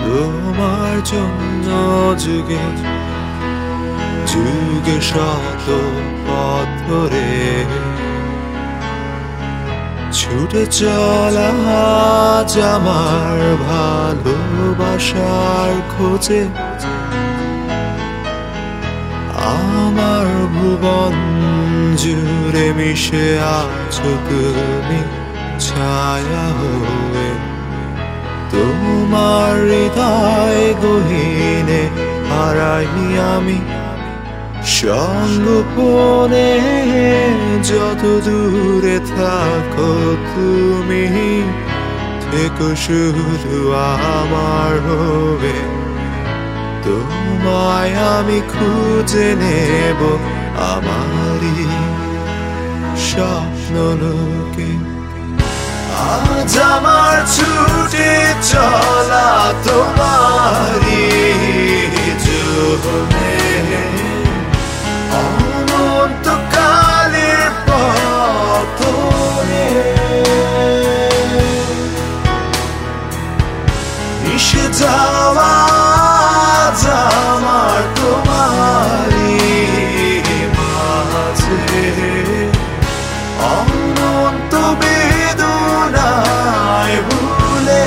তোমার জন্য যুগে যুগে শত পথ ধরে ছুটে চলা আজ আমার ভালোবাসার খোঁজে। আমার ভুবন জুড়ে মিশে আছো তুমি ছায়া হয়ে। তোমার হৃদয় গহীনে হারাই আমি সঙ্গোপনে। যত দূরে থাকো তুমি থেকো শুধু আমার হয়ে। তোমায় আমি খুঁজে নেব আমারই স্বপ্ন লোকে। আজ আমার ছুটে চলা তোমারই জীবনে অনন্তকালের পথ ধরে মিশে যাওয়া আজ আমার তোমারই মাঝে। অনন্ত বেদনায় ভুলে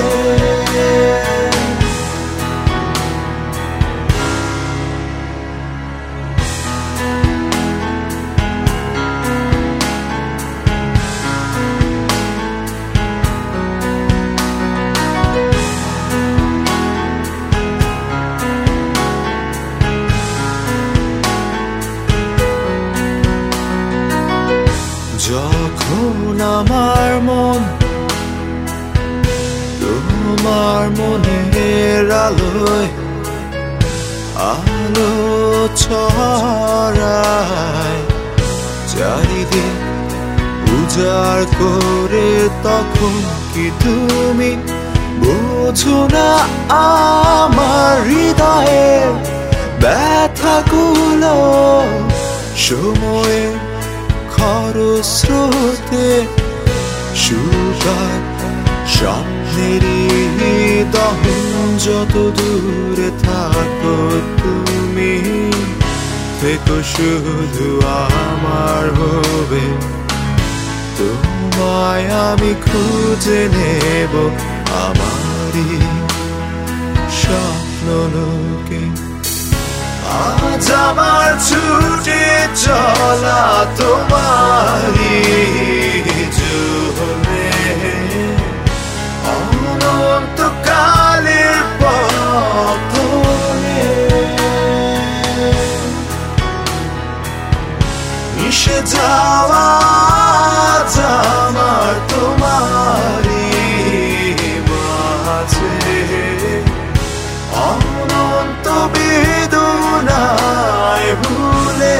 যখন আমার মন তোমার মনের আলোয় আলো ছড়ায় চারিদিক উজাড় করে, তখন কি তুমি বোঝো না আমার হৃদয়ের ব্যথাগুলো? সময়ের খরস্রোতে শুকায় স্বপ্নেরই দহন। যত দূরে থাকো তুমি থেকো শুধু আমার হবে। তোমায় আমি খুঁজে নেব আমারই স্বপ্ন লোকে। আজ আমার ছুটে চলা তোমারই জীবনে অনন্তকালের পথ ধরে মিশে যাওয়া আজ আমার তোমারই মাঝে। অনন্ত বেদনায় ভুলে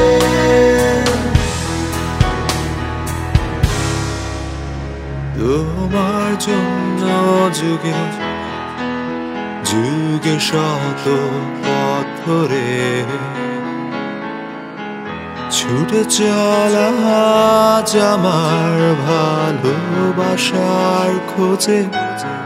তোমার জন্য যুগে যুগে শত পথ ধরে ছুটে চলা আজ আমার ভালোবাসার খোঁজে।